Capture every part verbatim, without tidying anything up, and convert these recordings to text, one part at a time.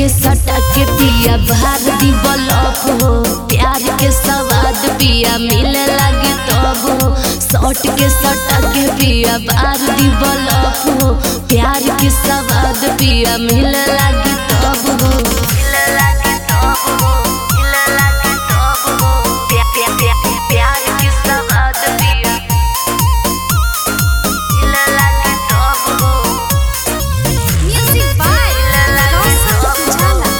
के सटा के पिया बाहर दी बलफ हो। प्यार के स्वाद पिया मिले लगे तब हो। सट के सटा के पिया बाहर दी बलफ हो। प्यार के स्वाद पिया मिले लगे तब हो। मिले लगे तब हो, मिले लगे तब हो। प्यार प्यार के स्वाद पिया मिले लगे तब हो। Music by Rosa Pujala.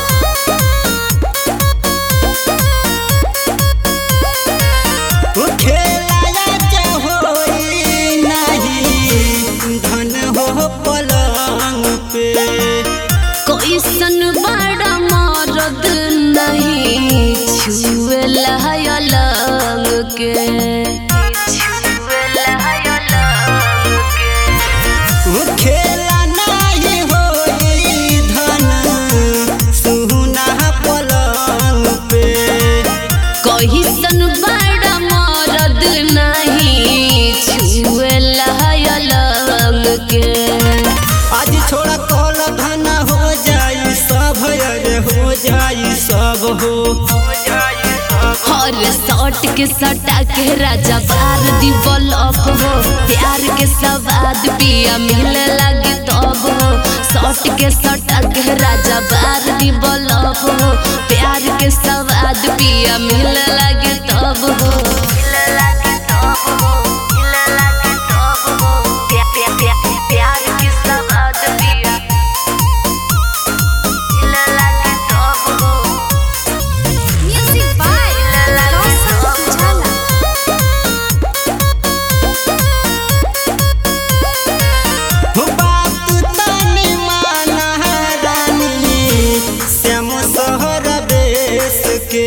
खेलाया चाहोई नहीं धन हो पलंग पे। कोई सन बड़ा मर्द नहीं छुएला अलग के, छुएला अलग के। खेला नहीं होई धन सुना पलंग पे। कोई सन बड़ा मर्द नहीं छुएला अलग के। आज छोड़ा कल धन हो जाई सब, अरे हो जाई सब हो। हर सट के सटा के राजा बार दी बलफ हो। प्यार के स्वाद पिया मिले लगे तब हो। सट के सटा के राजा बार दी बलफ हो। प्यार के स्वाद पिया मिले लगे तब हो। मिले लगे तब हो, मिले लगे तब हो। प्या- प्या- प्या- प्यार के स्वाद पिया मिले लगे तब हो। Music by Rosa Pujala. हो बात तनी माना रानी श्याम शहर देश के।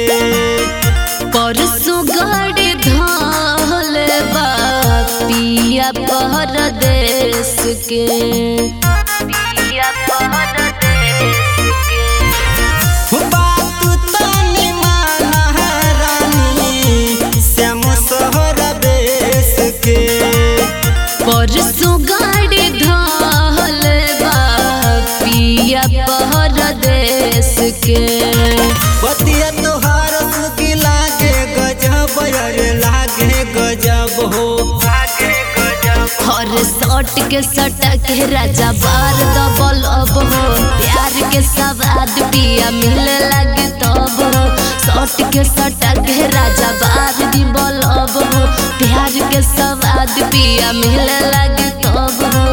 परसों गाड़ी धाल बा पिया परदेश के, पिया परदेश के। हो बात तनी माना रानी श्याम शहर देश के। परसों गाड़ी धाल बा पिया परदेश के। बतिया तोहार सुखी लागे गजब, अरे लागे गजब हो। हर सट के सटा के राजा बार दबल अब हो। प्यार के स्वाद पिया मिले लगे तब हो। सट के सटा के राजा बार दी बल अब हो। प्यार के स्वाद पिया मिले लगे तब हो।